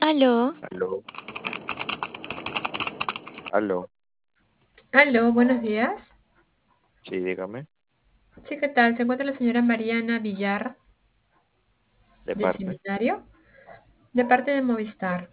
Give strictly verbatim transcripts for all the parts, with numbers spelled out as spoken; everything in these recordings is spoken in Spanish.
Aló, Aló, aló, Aló, buenos días. sí, dígame, Sí, ¿qué tal? Se encuentra la señora Mariana Villar de del parte, seminario, de parte de Movistar.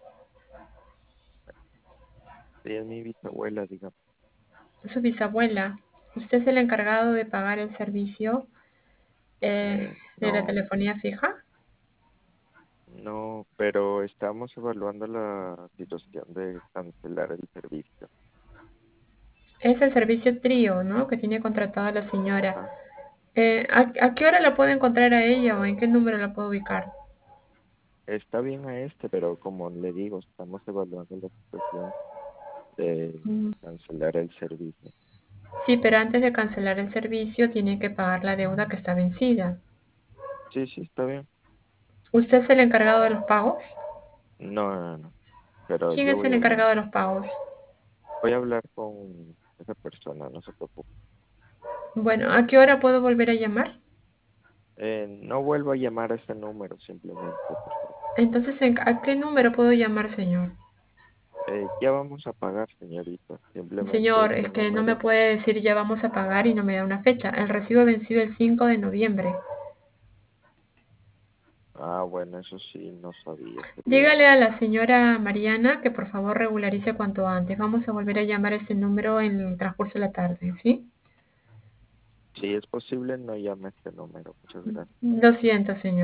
sí, es mi bisabuela, dígame. Su bisabuela. ¿Usted es el encargado de pagar el servicio eh, Eh, de la no, telefonía fija? no, pero estamos evaluando la situación de cancelar el servicio. Es el servicio trío, ¿no? Que tiene contratada la señora. Ajá. Eh, ¿a, a qué hora la puedo encontrar a ella o en qué número la puedo ubicar? Está bien a este, pero como le digo, estamos evaluando la situación de Mm, cancelar el servicio. Sí, pero antes de cancelar el servicio tiene que pagar la deuda que está vencida. Sí, sí, está bien. ¿Usted es el encargado de los pagos? No, no, no, pero ¿Quién yo es voy el a hablar, encargado de los pagos? voy a hablar con esa persona, no se preocupe. Bueno, ¿a qué hora puedo volver a llamar? Eh, no vuelvo a llamar a ese número, simplemente, por favor. Entonces, ¿en- ¿a qué número puedo llamar, señor? Eh, ya vamos a pagar, señorita. Simplemente Señor, ese es que no me número. puede decir ya vamos a pagar y no me da una fecha. El recibo vencido el cinco de noviembre. Ah, bueno, eso sí, no sabía. Sería. Dígale a la señora Mariana que por favor regularice cuanto antes. Vamos a volver a llamar a este número en el transcurso de la tarde, ¿sí? Si es posible, no llame a este número. Muchas gracias. Lo siento, señor.